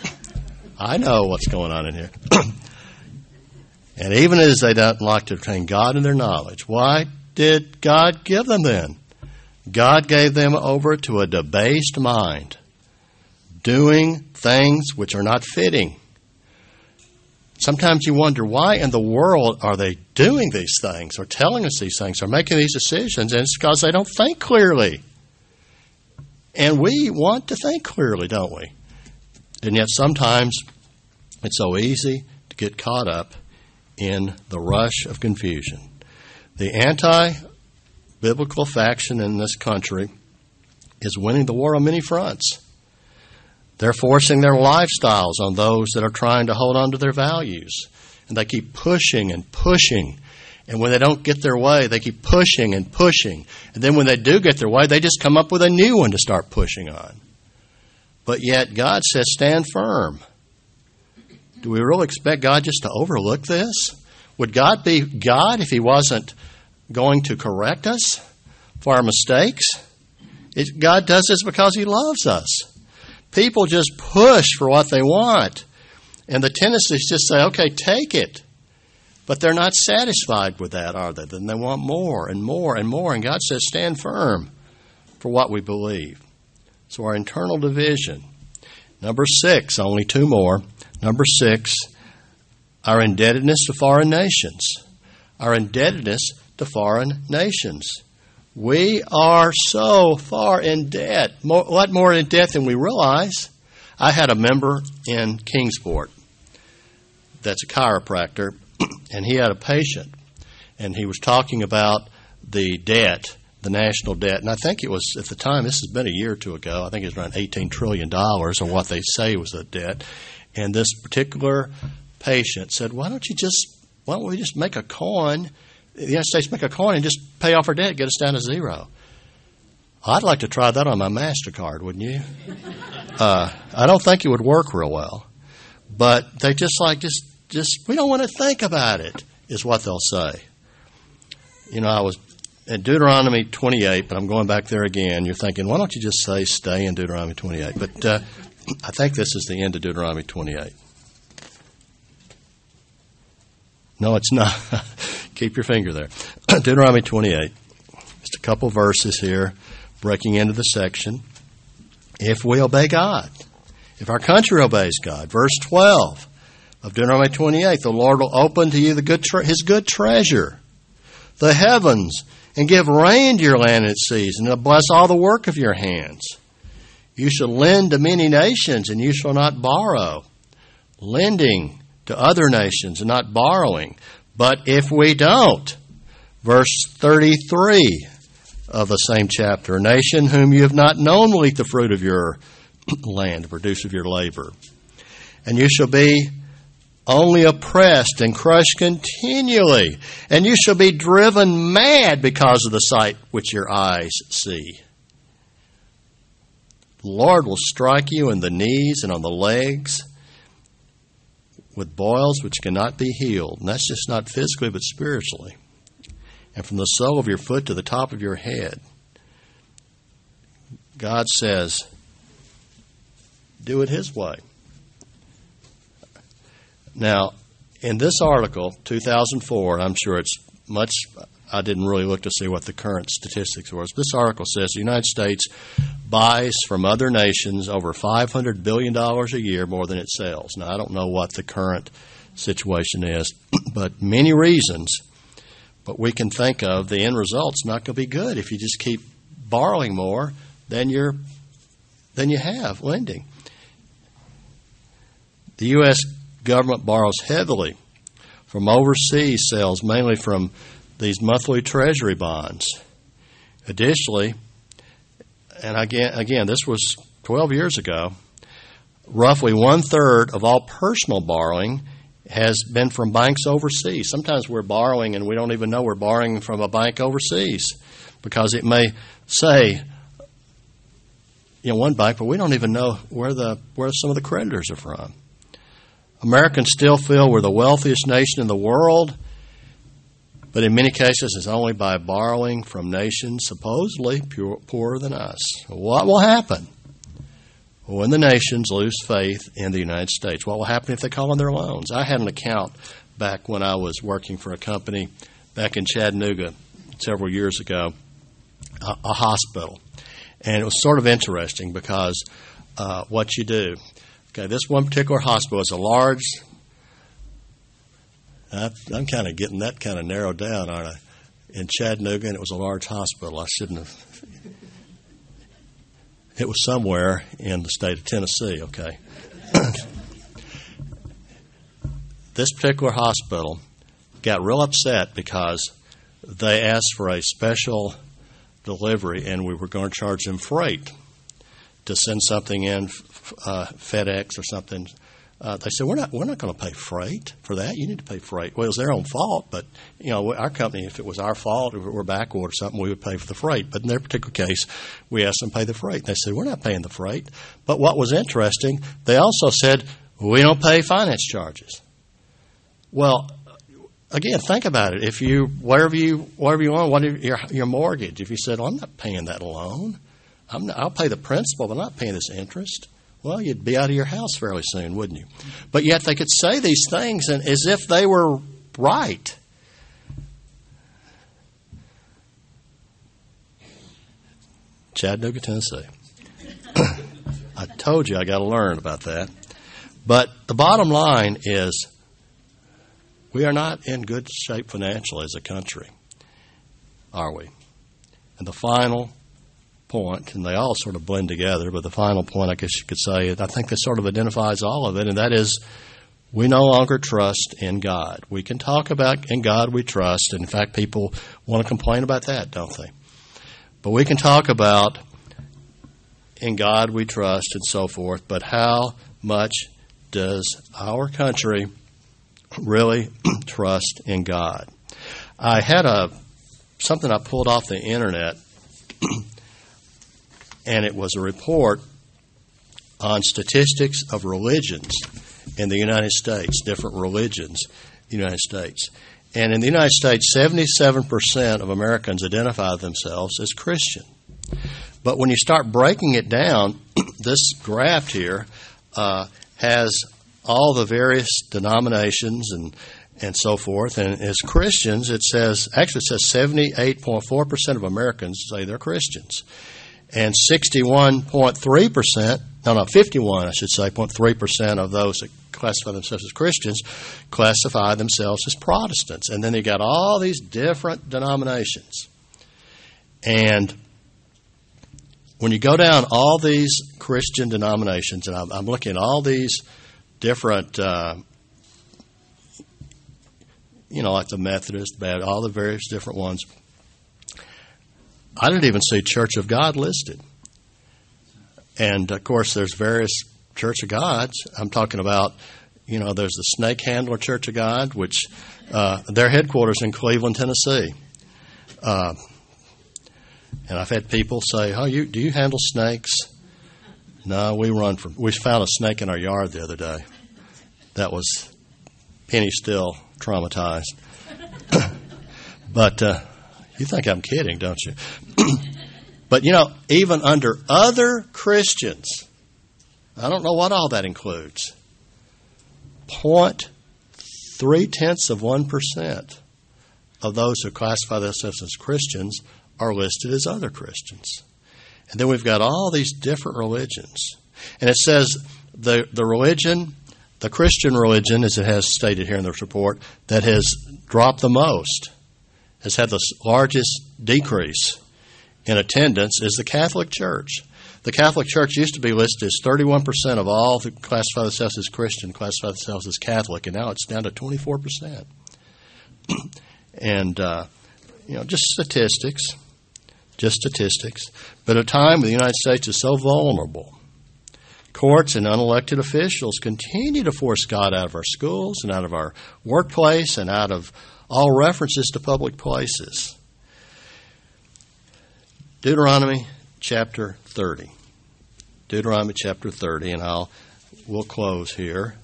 I know what's going on in here. And even as they don't like to obtain God in their knowledge, why did God give them then? God gave them over to a debased mind, doing things which are not fitting. Sometimes you wonder, why in the world are they doing these things or telling us these things or making these decisions? And it's because they don't think clearly. And we want to think clearly, don't we? And yet sometimes it's so easy to get caught up in the rush of confusion. The anti-biblical faction in this country is winning the war on many fronts. They're forcing their lifestyles on those that are trying to hold on to their values. And they keep pushing and pushing. And when they don't get their way, they keep pushing and pushing. And then when they do get their way, they just come up with a new one to start pushing on. But yet God says, stand firm. Do we really expect God just to overlook this? Would God be God if He wasn't going to correct us for our mistakes? It, God does this because He loves us. People just push for what they want. And the tendency is just say, okay, take it. But they're not satisfied with that, are they? Then they want more and more and more. And God says, stand firm for what we believe. So our internal division. Number six, only two more. Number six, our indebtedness to foreign nations. Our indebtedness to foreign nations. We are so far in debt, more, a lot more in debt than we realize. I had a member in Kingsport that's a chiropractor, and he had a patient, and he was talking about the debt, the national debt, and I think it was, at the time, this has been a year or two ago, I think it was around eighteen trillion dollars, or what they say was the debt, and this particular patient said, why don't you just, why don't we just make a coin, the United States make a coin and just pay off our debt, get us down to zero. I'd like to try that on my MasterCard, wouldn't you? Uh, I don't think it would work real well. But they just like, just, just, we don't want to think about it, is what they'll say. You know, I was at Deuteronomy twenty-eight, but I'm going back there again. You're thinking, why don't you just say stay in Deuteronomy twenty-eight? But uh, I think this is the end of Deuteronomy twenty-eight. No, it's not. Keep your finger there. Deuteronomy twenty-eight. Just a couple verses here, breaking into the section. If we obey God, if our country obeys God. Verse twelve of Deuteronomy twenty-eight, the Lord will open to you the good tre- His good treasure, the heavens, and give rain to your land in its season, and bless all the work of your hands. You shall lend to many nations, and you shall not borrow. Lending to other nations and not borrowing. But if we don't, verse thirty-three of the same chapter, a nation whom you have not known will eat the fruit of your land, the produce of your labor. And you shall be only oppressed and crushed continually, and you shall be driven mad because of the sight which your eyes see. The Lord will strike you in the knees and on the legs with boils which cannot be healed. And that's just not physically, but spiritually. And from the sole of your foot to the top of your head. God says, do it His way. Now, in this article, two thousand four, I'm sure it's much, I didn't really look to see what the current statistics was. This article says the United States buys from other nations over five hundred billion dollars a year more than it sells. Now, I don't know what the current situation is, but many reasons, but we can think of the end result's not going to be good if you just keep borrowing more than you're than you have lending. The U S government borrows heavily from overseas sales, mainly from these monthly treasury bonds. Additionally, and again, again, this was twelve years ago, roughly one-third of all personal borrowing has been from banks overseas. Sometimes we're borrowing and we don't even know we're borrowing from a bank overseas because it may say, you know, one bank, but we don't even know where the where some of the creditors are from. Americans still feel we're the wealthiest nation in the world, but in many cases it's only by borrowing from nations supposedly pure, poorer than us. What will happen when the nations lose faith in the United States? What will happen if they call on their loans? I had an account back when I was working for a company back in Chattanooga several years ago, a, a hospital. And it was sort of interesting because uh, what you do, okay, this one particular hospital is a large, I, I'm kind of getting that kind of narrowed down, aren't I? In Chattanooga, and it was a large hospital. I shouldn't have. It was somewhere in the state of Tennessee, okay. This particular hospital got real upset because they asked for a special delivery and we were going to charge them freight to send something in, uh, FedEx or something. Uh, they said, we're not we're not going to pay freight for that. You need to pay freight. Well, it was their own fault, but, you know, our company, if it was our fault, if it were backward or something, we would pay for the freight. But in their particular case, we asked them to pay the freight. They said, we're not paying the freight. But what was interesting, they also said, we don't pay finance charges. Well, again, think about it. If you, whatever you, whatever you want, whatever your, your mortgage, if you said, well, I'm not paying that loan, I'm not, I'll pay the principal, but I'm not paying this interest. Well, you'd be out of your house fairly soon, wouldn't you? But yet they could say these things and as if they were right. Chattanooga, Tennessee. I told you I got to learn about that. But the bottom line is we are not in good shape financially as a country, are we? And the final point, and they all sort of blend together, but the final point, I guess you could say, I think that sort of identifies all of it, and that is we no longer trust in God. We can talk about in God we trust, and in fact people want to complain about that, don't they? But we can talk about in God we trust and so forth, but how much does our country really trust in God? I had a something I pulled off the internet, and it was a report on statistics of religions in the United States, different religions in the United States. And in the United States, seventy-seven percent of Americans identify themselves as Christian. But when you start breaking it down, this graph here uh, has all the various denominations and and so forth. And as Christians, it says, actually it says seventy-eight point four percent of Americans say they're Christians. And sixty-one point three percent, no, no, fifty-one, I should say, zero point three percent of those that classify themselves as Christians classify themselves as Protestants. And then you got all these different denominations. And when you go down all these Christian denominations, and I'm, I'm looking at all these different, uh, you know, like the Methodist, Baptist, all the various different ones, I didn't even see Church of God listed. And, of course, there's various Church of Gods. I'm talking about, you know, there's the Snake Handler Church of God, which uh, their headquarters in Cleveland, Tennessee. Uh, and I've had people say, "Oh, you do you handle snakes?" No, we run from. We found a snake in our yard the other day. That was Penny still traumatized. But uh, you think I'm kidding, don't you? But, you know, even under other Christians, I don't know what all that includes, point three tenths of one percent of those who classify themselves as Christians are listed as other Christians. And then we've got all these different religions. And it says the, the religion, the Christian religion, as it has stated here in this report, that has dropped the most, has had the largest decrease in attendance, is the Catholic Church. The Catholic Church used to be listed as thirty-one percent of all who classify themselves as Christian, classify themselves as Catholic, and now it's down to twenty-four percent. And, uh, you know, just statistics, just statistics. But at a time when the United States is so vulnerable, courts and unelected officials continue to force God out of our schools and out of our workplace and out of all references to public places. Deuteronomy chapter thirty. Deuteronomy chapter thirty, and I'll we'll close here.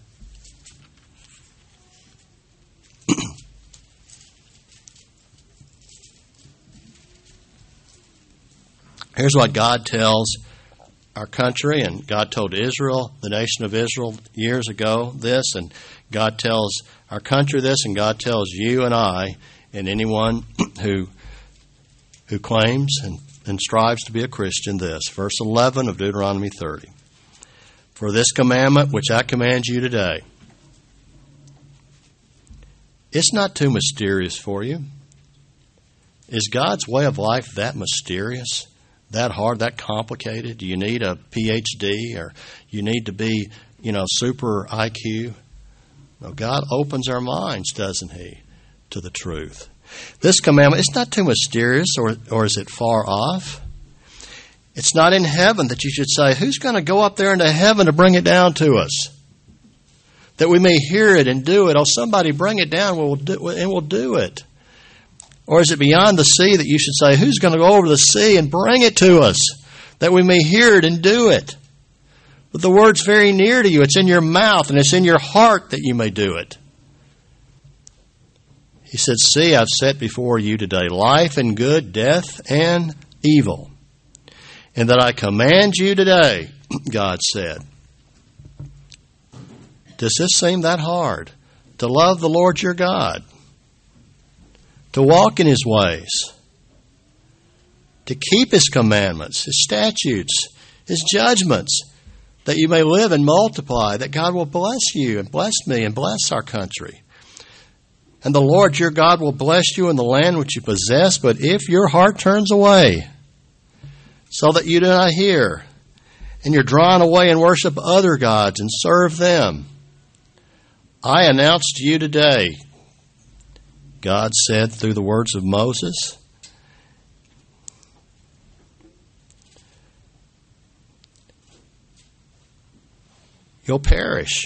Here's what God tells our country, and God told Israel, the nation of Israel, years ago this, and God tells our country this, and God tells you and I and anyone who who claims and, and strives to be a Christian this. Verse eleven of Deuteronomy thirty. For this commandment which I command you today, it's not too mysterious for you. Is God's way of life that mysterious? That hard, that complicated? Do you need a P H D or you need to be, you know, super I Q? No, God opens our minds, doesn't He, to the truth. This commandment, it's not too mysterious, or, or is it far off? It's not in heaven that you should say, who's going to go up there into heaven to bring it down to us? That we may hear it and do it. Oh, somebody bring it down we'll do, and we'll do it. Or is it beyond the sea that you should say, who's going to go over the sea and bring it to us, that we may hear it and do it? But the word's very near to you. It's in your mouth and it's in your heart that you may do it. He said, see, I've set before you today life and good, death and evil. And that I command you today, God said. Does this seem that hard? To love the Lord your God, to walk in His ways, to keep His commandments, His statutes, His judgments, that you may live and multiply, that God will bless you and bless me and bless our country. And the Lord your God will bless you in the land which you possess, but if your heart turns away, so that you do not hear, and you're drawn away and worship other gods and serve them, I announce to you today, God said through the words of Moses, you'll perish.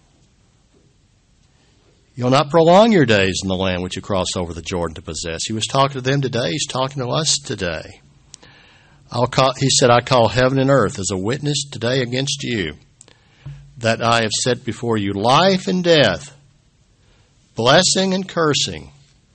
You'll not prolong your days in the land which you cross over the Jordan to possess. He was talking to them today. He's talking to us today. I'll call, he said, I call heaven and earth as a witness today against you, that I have set before you life and death, blessing and cursing.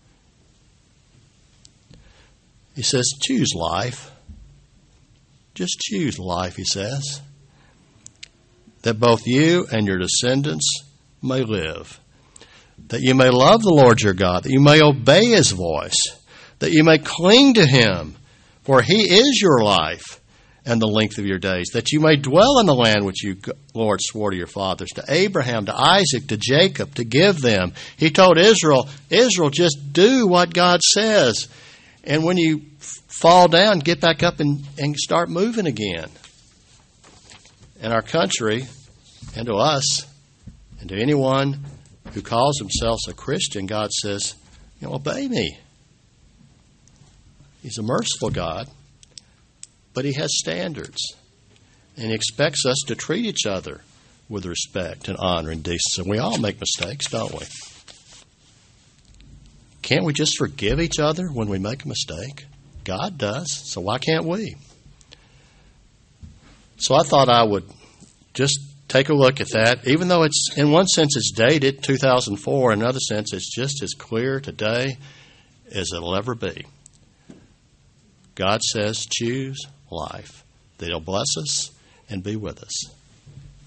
He says, choose life. Just choose life, he says, that both you and your descendants may live, that you may love the Lord your God, that you may obey His voice, that you may cling to Him, for He is your life and the length of your days, that you may dwell in the land which you, Lord, swore to your fathers, to Abraham, to Isaac, to Jacob, to give them. He told Israel, Israel, just do what God says. And when you fall down, get back up and, and start moving again. In our country, and to us, and to anyone who calls themselves a Christian, God says, you know, obey me. He's a merciful God, but He has standards. And He expects us to treat each other with respect and honor and decency. And we all make mistakes, don't we? Can't we just forgive each other when we make a mistake? God does, so why can't we? So I thought I would just take a look at that. Even though it's, in one sense, it's dated, two thousand four. In another sense, it's just as clear today as it'll ever be. God says, choose life, that He'll bless us and be with us.